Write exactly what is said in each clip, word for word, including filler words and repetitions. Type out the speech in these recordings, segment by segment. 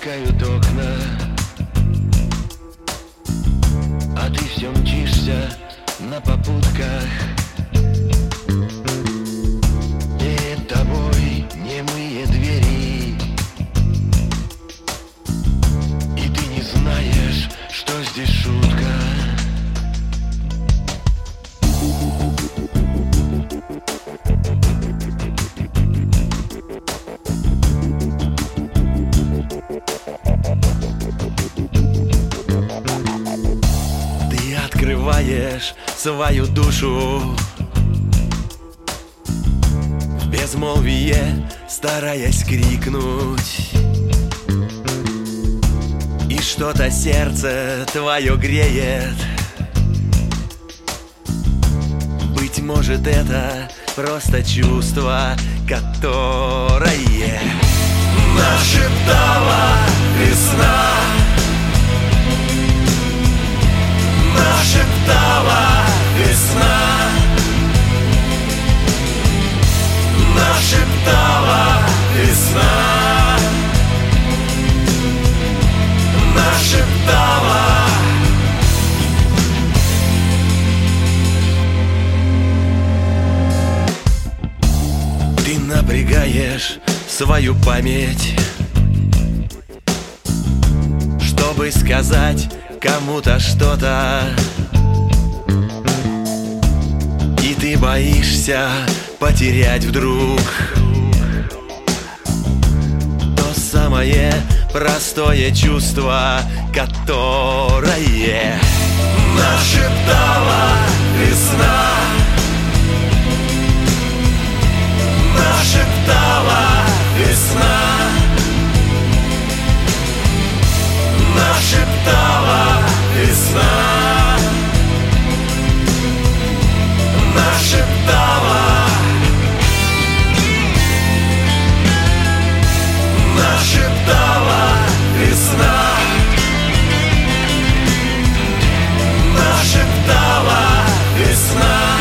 сверкают окна, а ты все мчишься на попутках. Перед тобой немые двери, и ты не знаешь, что здесь шутка. Ты открываешь свою душу в безмолвие, стараясь крикнуть, и что-то сердце твое греет. Быть может, это просто чувство, которое нашептала весна, нашептала весна, нашептала весна, нашептала. Ты напрягаешь свою память, чтобы сказать кому-то что-то, и ты боишься потерять вдруг то самое простое чувство, которое нашептала весна, нашептала весна, нашептала весна, нашептала, нашептала весна, нашептала весна,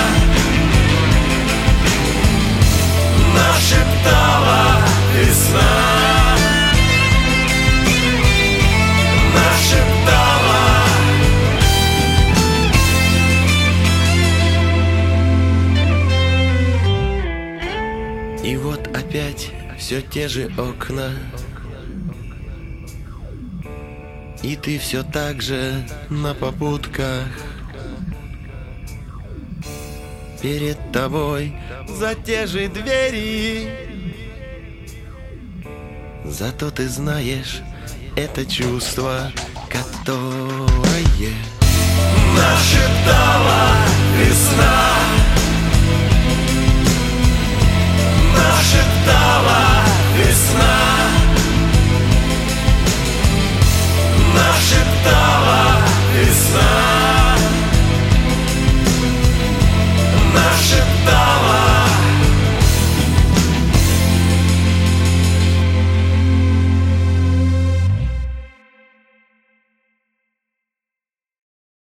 нашептала весна, нашептала. И вот опять все те же окна, и ты все так же на попутках. Перед тобой за те же двери, зато ты знаешь это чувство, которое нашептала весна.